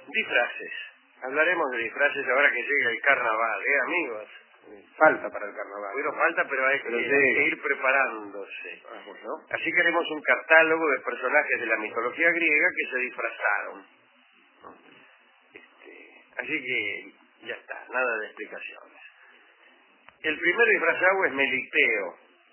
Disfraces. Hablaremos de disfraces ahora que llega el carnaval, amigos? Falta para el carnaval. Bueno, falta, pero hay que ir preparándose. Bueno. Así que haremos un catálogo de personajes de la mitología griega que se disfrazaron. Así que ya está, nada de explicaciones. El primer disfrazado es Meliteo.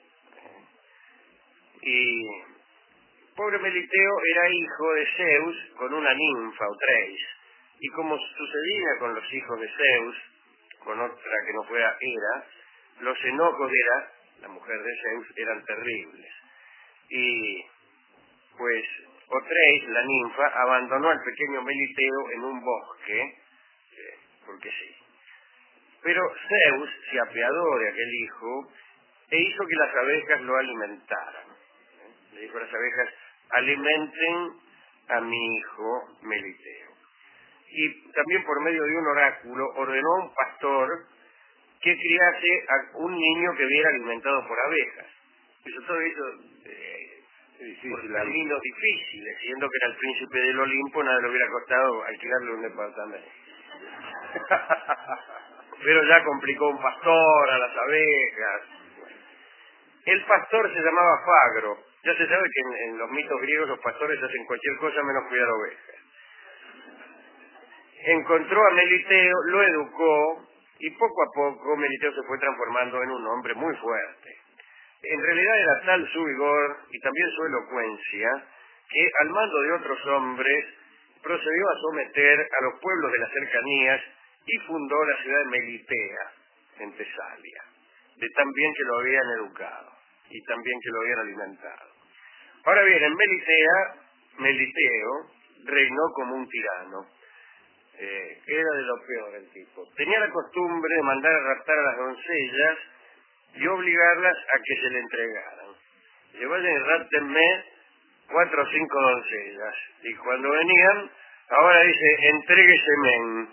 Y pobre Meliteo era hijo de Zeus con una ninfa o Treis. Y como sucedía con los hijos de Zeus, con otra que no fuera Hera, los enojos de Hera, la mujer de Zeus, eran terribles. Y pues Otreis, la ninfa, abandonó al pequeño Meliteo en un bosque, porque sí. Pero Zeus se apiadó de aquel hijo e hizo que las abejas lo alimentaran. Le dijo a las abejas: alimenten a mi hijo Meliteo. Y también por medio de un oráculo ordenó a un pastor que criase a un niño que viera alimentado por abejas. Todo eso por caminos difíciles, siendo que era el príncipe del Olimpo, nada le hubiera costado alquilarle un departamento. Pero ya complicó un pastor a las abejas. El pastor se llamaba Fagro. Ya se sabe que en los mitos griegos los pastores hacen cualquier cosa menos cuidar ovejas. Encontró a Meliteo, lo educó, y poco a poco Meliteo se fue transformando en un hombre muy fuerte. En realidad era tal su vigor y también su elocuencia que al mando de otros hombres procedió a someter a los pueblos de las cercanías y fundó la ciudad de Melitea, en Tesalia, de tan bien que lo habían educado y tan bien que lo habían alimentado. Ahora bien, en Melitea, Meliteo reinó como un tirano. Era de lo peor el tipo. Tenía la costumbre de mandar a raptar a las doncellas y obligarlas a que se le entregaran. Le vayan y ráptenme 4 o 5 doncellas. Y cuando venían, ahora dice: entrégueseme.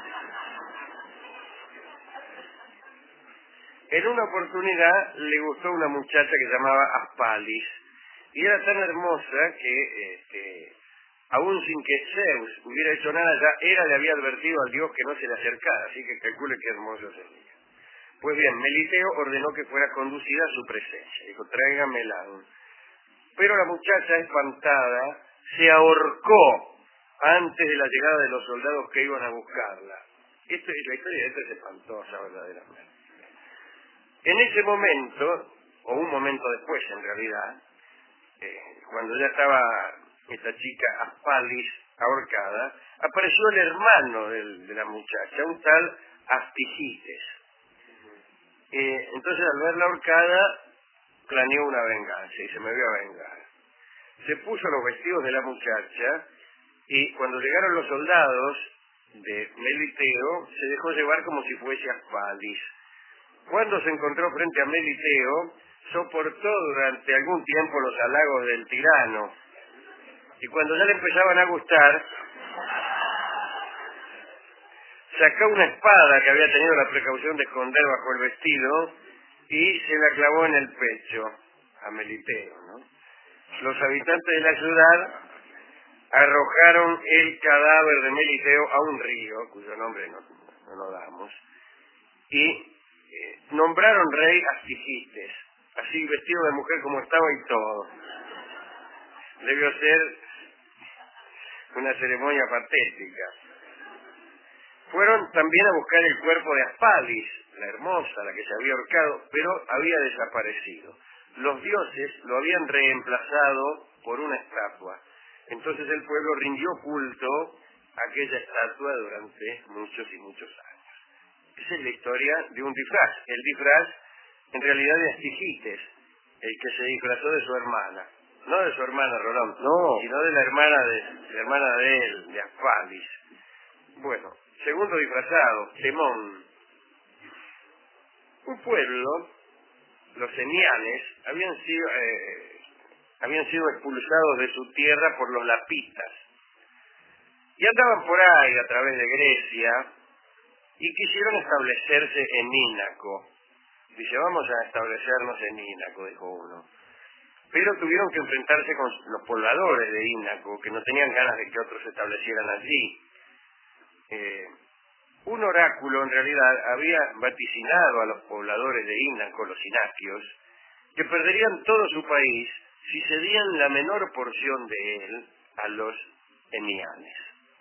En una oportunidad le gustó una muchacha que se llamaba Aspalis, y era tan hermosa que aún sin que Zeus hubiera hecho nada, ya Hera le había advertido al dios que no se le acercara, así que calcule qué hermoso sería. Pues bien, Meliteo ordenó que fuera conducida a su presencia. Dijo: tráigamela. Pero la muchacha, espantada, se ahorcó antes de la llegada de los soldados que iban a buscarla. La historia de esto es espantosa, verdaderamente. En ese momento, o un momento después en realidad, cuando ya estaba esta chica Aspalis ahorcada, apareció el hermano de la muchacha, un tal Astigites. Entonces, al verla ahorcada, planeó una venganza y se me vio a vengar. Se puso los vestidos de la muchacha y cuando llegaron los soldados de Meliteo, se dejó llevar como si fuese Aspalis. Cuando se encontró frente a Meliteo, soportó durante algún tiempo los halagos del tirano. Y cuando ya le empezaban a gustar, sacó una espada que había tenido la precaución de esconder bajo el vestido y se la clavó en el pecho a Meliteo, ¿no? Los habitantes de la ciudad arrojaron el cadáver de Meliteo a un río, cuyo nombre no lo damos, y nombraron rey a Astigites, así vestido de mujer como estaba y todo. Debió ser una ceremonia patética. Fueron también a buscar el cuerpo de Aspalis, la hermosa, la que se había ahorcado, pero había desaparecido. Los dioses lo habían reemplazado por una estatua. Entonces el pueblo rindió culto a aquella estatua durante muchos y muchos años. Esa es la historia de un disfraz. El disfraz, en realidad, de Astigites, el que se disfrazó de su hermana. No de su hermana Rolón, no, sino de la hermana de él, de Aspalis. Bueno, segundo disfrazado, Temón. Un pueblo, los enianes, habían sido expulsados de su tierra por los lapitas. Y andaban por ahí a través de Grecia y quisieron establecerse en Ínaco. Dice: vamos a establecernos en Ínaco, dijo uno. Pero tuvieron que enfrentarse con los pobladores de Ínaco, que no tenían ganas de que otros se establecieran allí. un oráculo en realidad había vaticinado a los pobladores de Inaco, los inaquios, que perderían todo su país si cedían la menor porción de él a los enianes.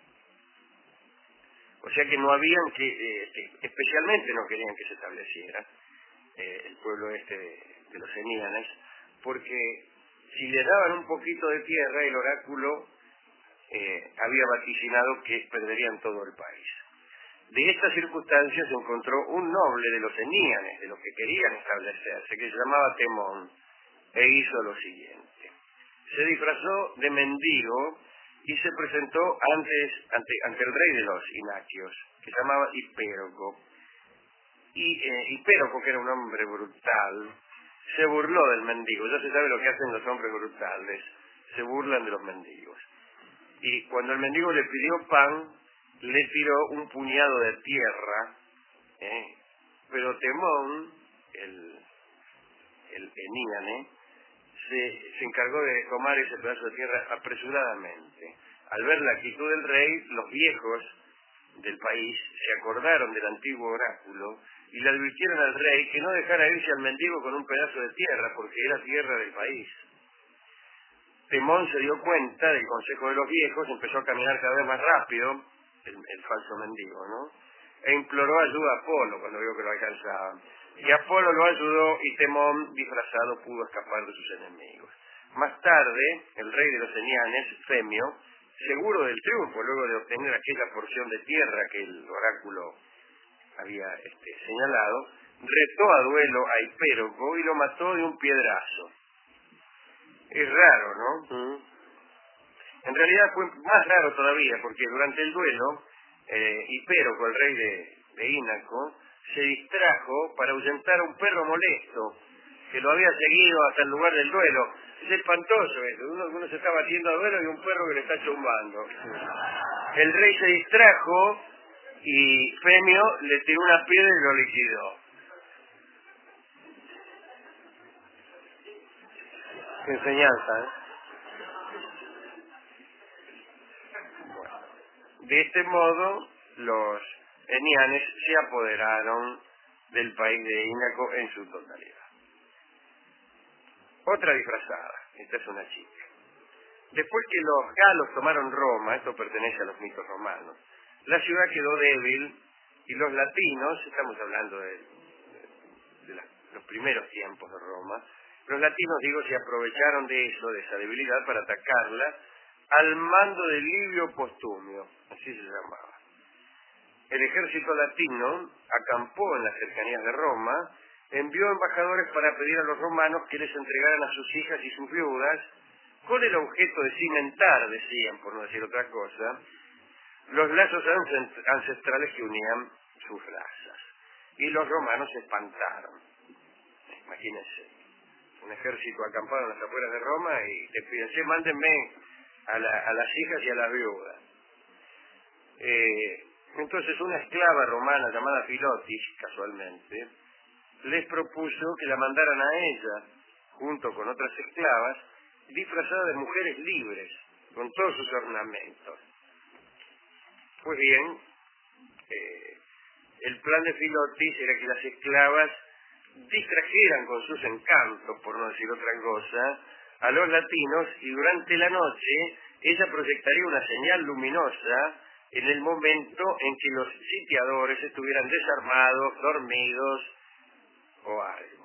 O sea que no habían especialmente no querían que se estableciera el pueblo de los enianes, porque si le daban un poquito de tierra, el oráculo había vaticinado que perderían todo el país. De esta circunstancia se encontró un noble de los eníanes, de los que querían establecerse, que se llamaba Temón, e hizo lo siguiente. Se disfrazó de mendigo y se presentó ante el rey de los inaquios, que se llamaba Hipéroco. Y Hipéroco, que era un hombre brutal, se burló del mendigo. Ya se sabe lo que hacen los hombres brutales, se burlan de los mendigos. Y cuando el mendigo le pidió pan, le tiró un puñado de tierra, pero Temón, el eníane, se encargó de tomar ese pedazo de tierra apresuradamente. Al ver la actitud del rey, los viejos del país se acordaron del antiguo oráculo y le advirtieron al rey que no dejara irse al mendigo con un pedazo de tierra, porque era tierra del país. Temón se dio cuenta del consejo de los viejos, empezó a caminar cada vez más rápido, el falso mendigo, ¿no? E imploró ayuda a Apolo cuando vio que lo alcanzaba. Y Apolo lo ayudó y Temón, disfrazado, pudo escapar de sus enemigos. Más tarde, el rey de los enianes, Femio, seguro del triunfo, luego de obtener aquella porción de tierra que el oráculo había señalado, retó a duelo a Hipéroco y lo mató de un piedrazo. Es raro, ¿no? En realidad fue más raro todavía, porque durante el duelo, Hipéroco, el rey de Inaco, se distrajo para ahuyentar a un perro molesto que lo había seguido hasta el lugar del duelo. Es espantoso eso, uno se está batiendo a duelo y un perro que le está chumbando. El rey se distrajo y Femio le tiró una piedra y lo liquidó. Qué enseñanza, ¿eh? De este modo, los enianes se apoderaron del país de Inaco en su totalidad. Otra disfrazada, esta es una chica. Después que los galos tomaron Roma, esto pertenece a los mitos romanos, la ciudad quedó débil y los latinos, estamos hablando de los primeros tiempos de Roma, los latinos, se aprovecharon de eso, de esa debilidad, para atacarla al mando de Livio Postumio, así se llamaba. El ejército latino acampó en las cercanías de Roma, envió embajadores para pedir a los romanos que les entregaran a sus hijas y sus viudas, con el objeto de cimentar, decían, por no decir otra cosa, los lazos ancestrales que unían sus razas. Y los romanos se espantaron. Imagínense, un ejército acampado en las afueras de Roma y te piden, mándenme a las hijas y a las viudas. Entonces una esclava romana llamada Filotis, casualmente, les propuso que la mandaran a ella, junto con otras esclavas, disfrazada de mujeres libres, con todos sus ornamentos. Pues bien, el plan de Filotis era que las esclavas distrajeran con sus encantos, por no decir otra cosa, a los latinos, y durante la noche ella proyectaría una señal luminosa en el momento en que los sitiadores estuvieran desarmados, dormidos o algo,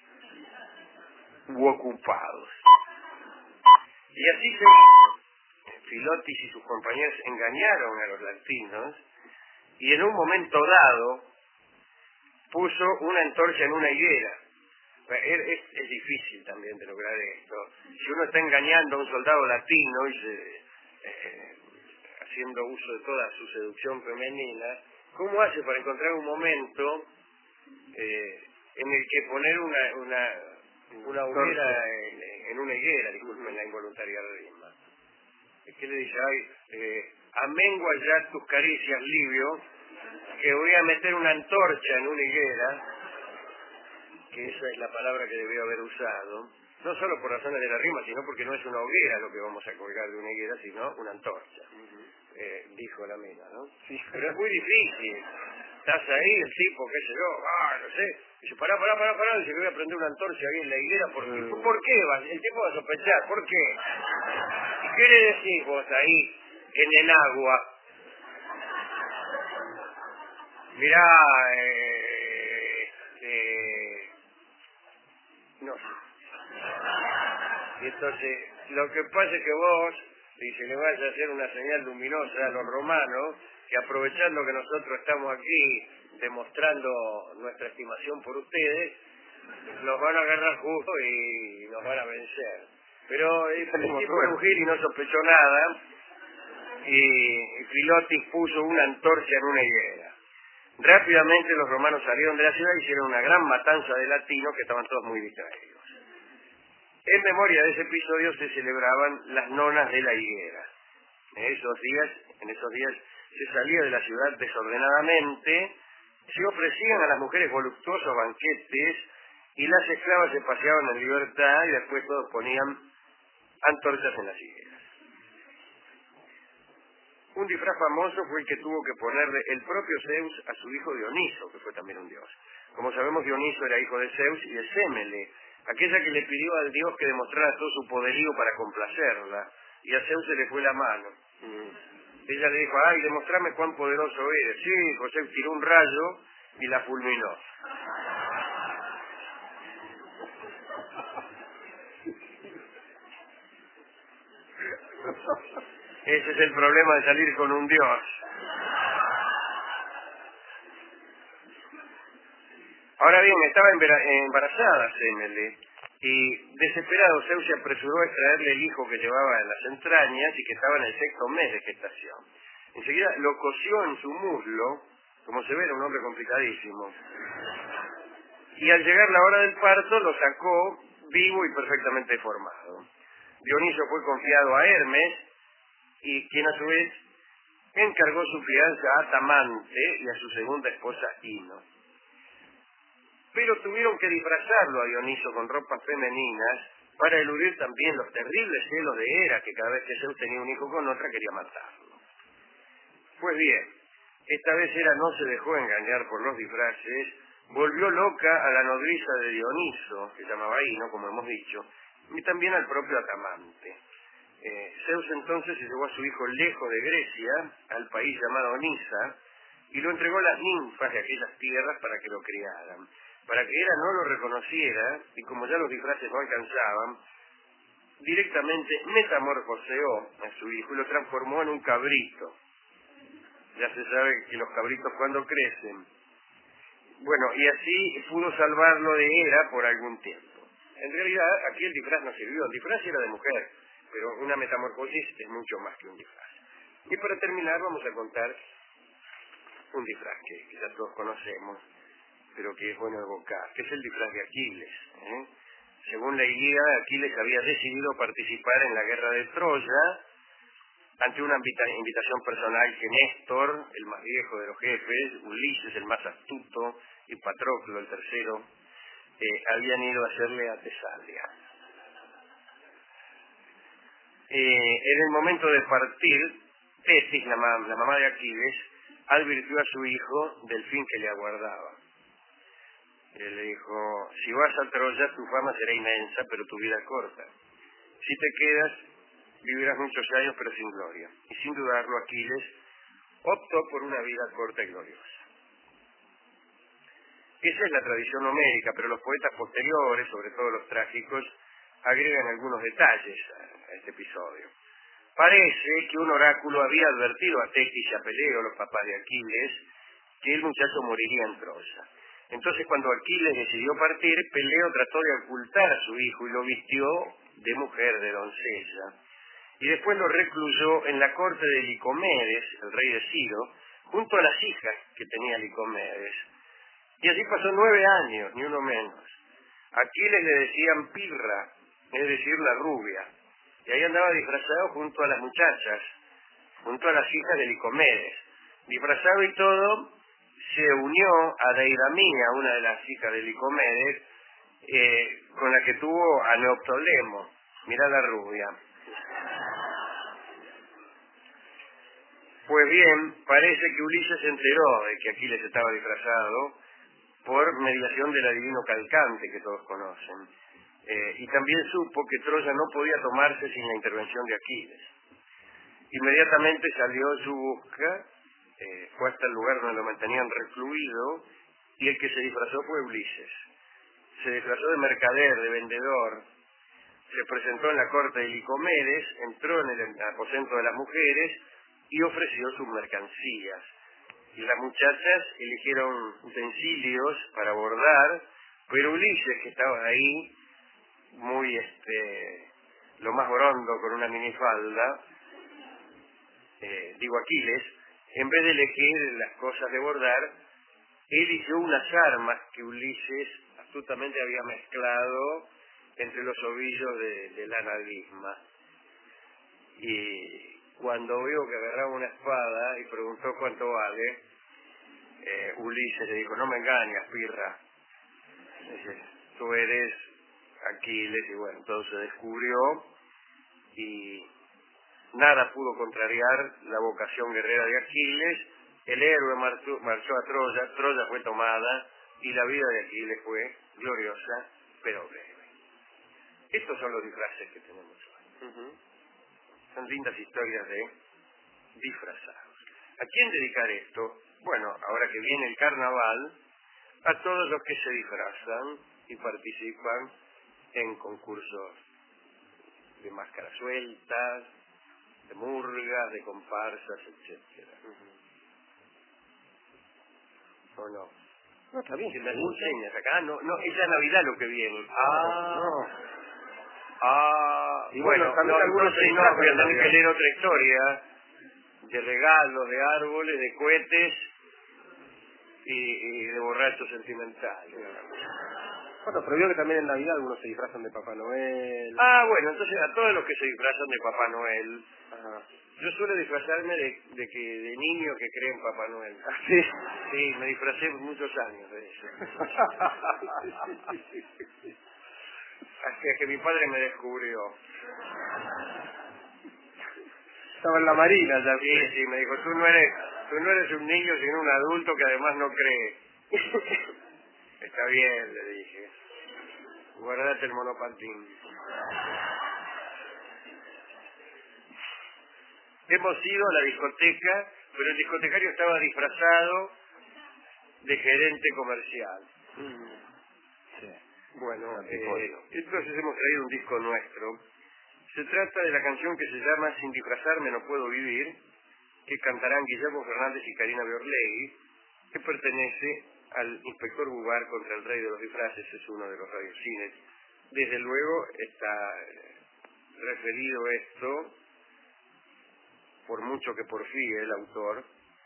u ocupados. Y así Filotis y sus compañeros engañaron a los latinos y en un momento dado puso una antorcha en una higuera. Es difícil también de lograr esto. Si uno está engañando a un soldado latino y haciendo uso de toda su seducción femenina, ¿cómo hace para encontrar un momento en el que poner una hoguera en una higuera? Disculpen la involuntaria rima. ¿Qué le dice? Amengua ya tus caricias, Livio, que voy a meter una antorcha en una higuera, que esa es la palabra que debió haber usado, no solo por razones de la rima, sino porque no es una hoguera lo que vamos a colgar de una higuera, sino una antorcha. dijo la mina, ¿no? Sí. Pero es muy difícil. Estás ahí, el tipo, qué sé yo, no sé. Dice, pará, dice que voy a prender una antorcha ahí en la higuera. ¿Por qué? El tipo va a sospechar, ¿por qué? ¿Y qué le decís vos ahí, en el agua? Mirá, no sé. Y entonces, lo que pasa es que vos, dice, le vas a hacer una señal luminosa a los romanos, que aprovechando que nosotros estamos aquí demostrando nuestra estimación por ustedes, nos van a agarrar justo y nos van a vencer. Pero el tipo fue un gil y no sospechó nada, y Filotis puso una antorcha en una higuera. Rápidamente los romanos salieron de la ciudad y hicieron una gran matanza de latinos que estaban todos muy distraídos. En memoria de ese episodio se celebraban las nonas de la higuera. En esos días se salía de la ciudad desordenadamente, se ofrecían a las mujeres voluptuosos banquetes y las esclavas se paseaban en libertad y después todos ponían antorchas en las higueras. Un disfraz famoso fue el que tuvo que ponerle el propio Zeus a su hijo Dioniso, que fue también un dios. Como sabemos, Dioniso era hijo de Zeus y de Sémele, aquella que le pidió al dios que demostrara todo su poderío para complacerla, y a Zeus se le fue la mano. Ella le dijo, ay, demostrame cuán poderoso eres. Sí, José tiró un rayo y la fulminó. Ese es el problema de salir con un dios. Ahora bien, estaba embarazada Sémele, y desesperado Zeus se apresuró a extraerle el hijo que llevaba en las entrañas y que estaba en el 6º mes de gestación. Enseguida lo cosió en su muslo, como se ve, era un hombre complicadísimo. Y al llegar la hora del parto lo sacó vivo y perfectamente formado. Dioniso fue confiado a Hermes, y quien a su vez encargó su crianza a Tamante y a su segunda esposa Ino. Pero tuvieron que disfrazarlo a Dioniso con ropas femeninas para eludir también los terribles celos de Hera, que cada vez que Zeus tenía un hijo con otra quería matarlo. Pues bien, esta vez Hera no se dejó engañar por los disfraces, volvió loca a la nodriza de Dioniso, que se llamaba Ino, como hemos dicho, y también al propio Atamante. Zeus entonces se llevó a su hijo lejos de Grecia, al país llamado Nisa, y lo entregó a las ninfas de aquellas tierras para que lo criaran. Para que Hera no lo reconociera, y como ya los disfraces no alcanzaban, directamente metamorfoseó a su hijo y lo transformó en un cabrito. Ya se sabe que los cabritos cuando crecen. Bueno, y así pudo salvarlo de Hera por algún tiempo. En realidad, aquí el disfraz no sirvió, el disfraz era de mujer, pero una metamorfosis es mucho más que un disfraz. Y para terminar vamos a contar un disfraz que ya todos conocemos, pero que es bueno evocar, que es el disfraz de Aquiles. Según la Ilíada, Aquiles había decidido participar en la guerra de Troya ante una invitación personal que Néstor, el más viejo de los jefes, Ulises, el más astuto, y Patroclo, el tercero, habían ido a hacerle a Tesalia. En el momento de partir, Tetis, la mamá de Aquiles, advirtió a su hijo del fin que le aguardaba. Le dijo, si vas a Troya tu fama será inmensa, pero tu vida corta. Si te quedas, vivirás muchos años pero sin gloria. Y sin dudarlo, Aquiles optó por una vida corta y gloriosa. Esa es la tradición homérica, pero los poetas posteriores, sobre todo los trágicos, agregan algunos detalles a este episodio. Parece que un oráculo había advertido a Tetis y a Peleo, los papás de Aquiles, que el muchacho moriría en Troya. Entonces, cuando Aquiles decidió partir, Peleo trató de ocultar a su hijo y lo vistió de mujer, de doncella. Y después lo recluyó en la corte de Licomedes, el rey de Ciro, junto a las hijas que tenía Licomedes. Y así pasó 9 años, ni uno menos. A Aquiles le decían Pirra, es decir, la rubia. Y ahí andaba disfrazado junto a las muchachas, junto a las hijas de Licomedes. Disfrazado y todo, se unió a Deidamía, una de las hijas de Licomedes, con la que tuvo a Neoptolemo. Mirá la rubia. Pues bien, parece que Ulises se enteró de que Aquiles estaba disfrazado por mediación del adivino Calcante, que todos conocen. Y también supo que Troya no podía tomarse sin la intervención de Aquiles. Inmediatamente salió en su busca, fue hasta el lugar donde lo mantenían recluido, y el que se disfrazó fue Ulises. Se disfrazó de mercader, de vendedor, se presentó en la corte de Licomedes, entró en el aposento de las mujeres y ofreció sus mercancías. Y las muchachas eligieron utensilios para bordar, pero Ulises, que estaba ahí, muy lo más borondo, con una minifalda, Aquiles, en vez de elegir las cosas de bordar, eligió unas armas que Ulises astutamente había mezclado entre los ovillos de lana misma. Y cuando vio que agarraba una espada y preguntó cuánto vale, Ulises le dijo: no me engañas, pirra. Dice: tú eres Aquiles. Y bueno, todo se descubrió y nada pudo contrariar la vocación guerrera de Aquiles. El héroe marchó a Troya, Troya fue tomada y la vida de Aquiles fue gloriosa, pero breve. Estos son los disfraces que tenemos hoy. Son lindas historias de disfrazados. ¿A quién dedicar esto? Bueno, ahora que viene el carnaval, a todos los que se disfrazan y participan en concursos de máscaras sueltas, de murgas, de comparsas, etcétera. ¿O no? No, está bien. Que me enseñas acá. No, es la Navidad lo que viene. Y bueno, también algunos entonces no, voy a tener que leer otra historia de regalos, de árboles, de cohetes y de borrachos sentimentales. Bueno, pero veo que también en Navidad algunos se disfrazan de Papá Noel. Bueno, entonces a todos los que se disfrazan de Papá Noel. Yo suelo disfrazarme de niño que cree en Papá Noel. ¿Sí? Sí, me disfracé muchos años de eso. Hasta que mi padre me descubrió. Estaba en la marina ya. Sí, me dijo: tú no eres un niño sino un adulto que además no cree. Está bien, le dije. Guardate el monopatín. Hemos ido a la discoteca, pero el discotecario estaba disfrazado de gerente comercial. Sí. Bueno, entonces hemos traído un disco nuestro. Se trata de la canción que se llama Sin disfrazarme no puedo vivir, que cantarán Guillermo Fernández y Karina Biorlegui, que pertenece al Inspector Bubar contra el Rey de los Disfraces, es uno de los radiocines. Desde luego está referido esto, por mucho que porfíe el autor,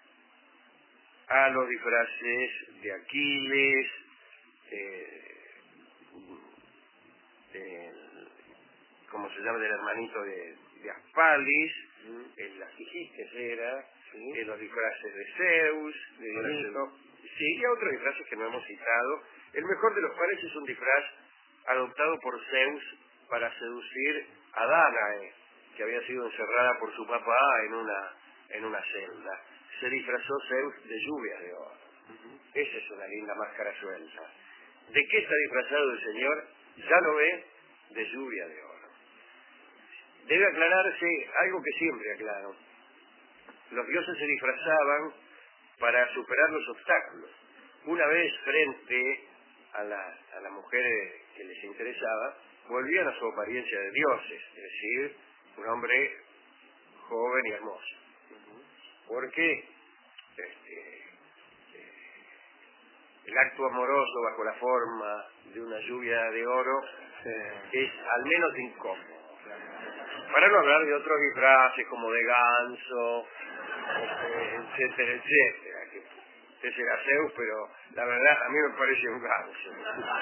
a los disfraces de Aquiles, ¿cómo se llama?, del hermanito de Aspalis, el Astigites era, los disfraces de Zeus, y otros disfraces que no hemos citado, el mejor de los cuales es un disfraz adoptado por Zeus para seducir a Danae, que había sido encerrada por su papá en una celda. Se disfrazó Zeus de lluvias de oro. Esa es una linda máscara suelta. ¿De qué está disfrazado el señor? Ya lo ve, de lluvia de oro. Debe aclararse algo que siempre aclaro. Los dioses se disfrazaban para superar los obstáculos. Una vez frente a la mujer que les interesaba, volvían a su apariencia de dioses, es decir, un hombre joven y hermoso. Porque el acto amoroso bajo la forma de una lluvia de oro es al menos incómodo. Para no hablar de otros disfraces como de ganso, etcétera, etcétera. Que será Zeus, pero la verdad a mí me parece un ganso.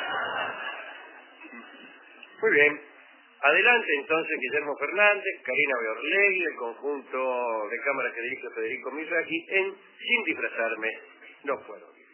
Muy bien. Adelante entonces Guillermo Fernández, Karina Biorlegui, el conjunto de cámara que dirige Federico Mizrachi en Sin disfrazarme no puedo vivir.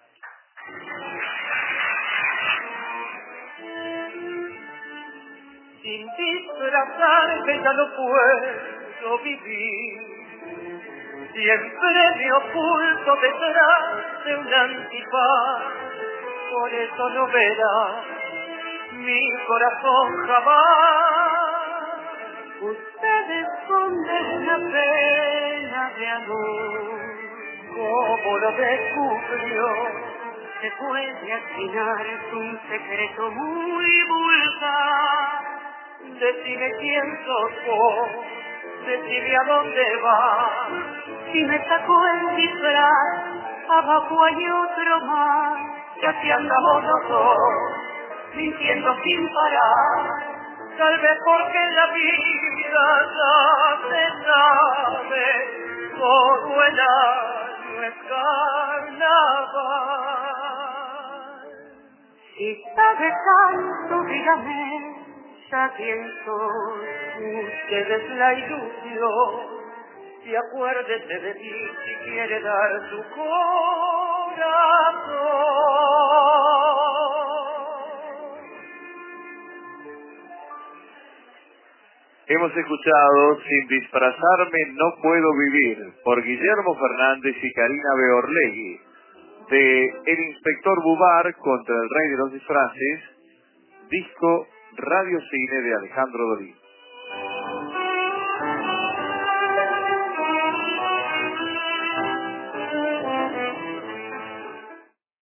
Sin disfrazarme ya no puedo vivir. siempre me oculto detrás de un antifaz, por eso no verá mi corazón jamás. Usted esconde una pena de amor, como lo descubrió. Se puede afinar, es un secreto muy vulgar. Decime quién sos vos, decime a dónde vas. Si me sacó el disfraz, abajo hay otro más. Y así andamos los dos, mintiendo sin parar. Tal vez porque la vida ya se sabe, todo el año es carnaval. Si sabe tanto, dígame, ya quién soy. Usted es la ilusión. Y acuérdese de mí si quiere dar su corazón. Hemos escuchado Sin disfrazarme no puedo vivir, por Guillermo Fernández y Karina Beorlegui, de El Inspector Bubar contra el Rey de los Disfraces, disco Radio Cine de Alejandro Dolina.